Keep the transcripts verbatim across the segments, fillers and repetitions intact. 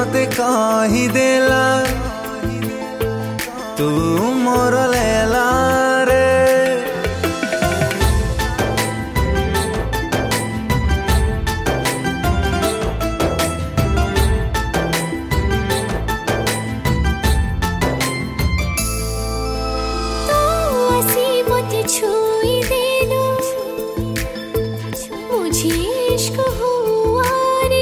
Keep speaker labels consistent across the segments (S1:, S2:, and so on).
S1: मते कही देला तू मोर लेला रे।
S2: तू आसी मते छुई देलो मुझे इश्क हुआ रे।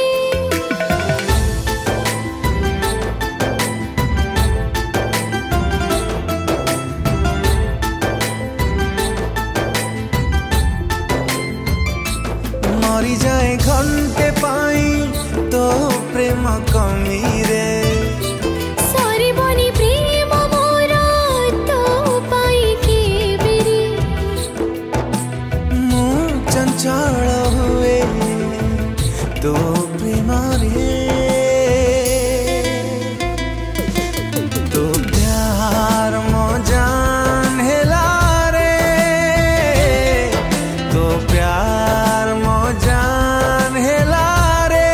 S1: मरी जाए घंटे पाई तो प्रेम कमी रे।
S2: सारी बनी प्रेम मोरा तो पाई के बेरी।
S1: मु चंचल हुए तो प्रेम रे। तो प्यार मो जान हेला रे। तो प्यार मो जान हेला रे।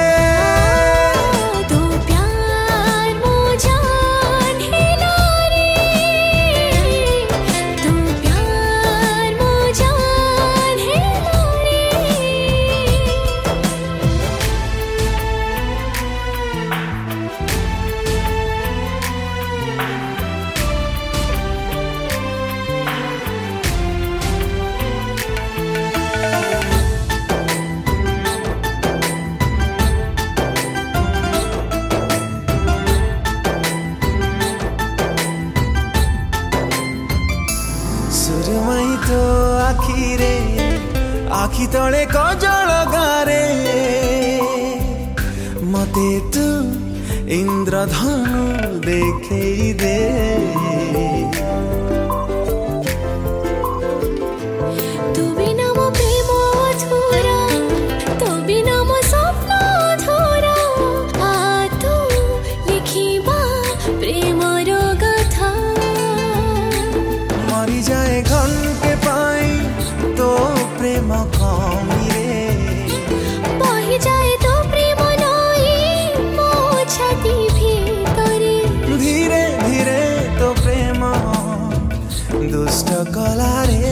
S2: तू प्यार मो जान हेला रे। तू प्यार मो जान हेला रे।
S1: सुरमई तो आखी रे आखी तले कजल गारे। मते तू इंद्रधनु देखेई दे।
S2: तू बिना मो प्रेम अधूरा तू बिना मो स्वप्न अधूरा। आ तू लिखिबा प्रेमर गाथा।
S1: मरी जाए घंटे पाई तो प्रेम कमी रे।
S2: बही जाए तो प्रेम नई मो छाती भीतरे।
S1: धीरे धीरे तो प्रेम दुष्ट कला रे।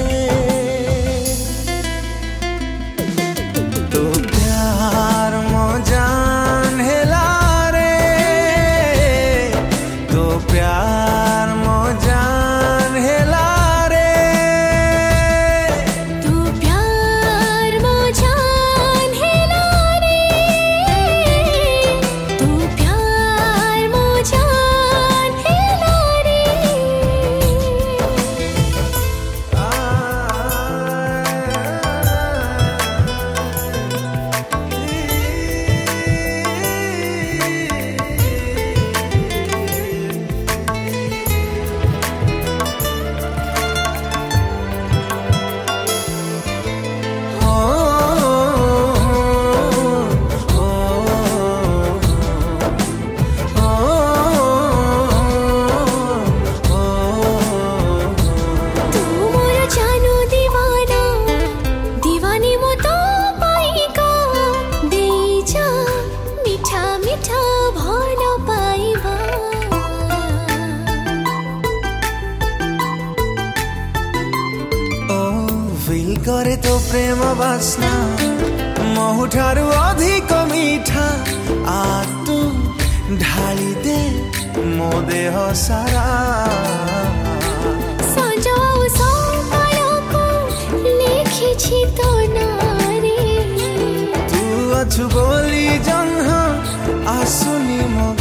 S1: तो प्यार मो जान हेला रे। तो प्यार मो जान हेला रे।
S2: तू प्यार मो जान हेला रे। तू प्यार मो जान हेला रे। तू मोर जानो दीवाना दीवानी मो तो पाइका। देई जा मिठा मिठा भल पाइबा।
S1: ओ फील करे तो प्रेम बासना महु ठारू अधिक मीठा। आ तू ढाली दे मो देह सारा।
S2: सज ଆଉ ସକାଳକୁ ଲେଖିଛି ତୋ ନାଁରେ।
S1: तू अछु बोली जन्ह आसुनी मो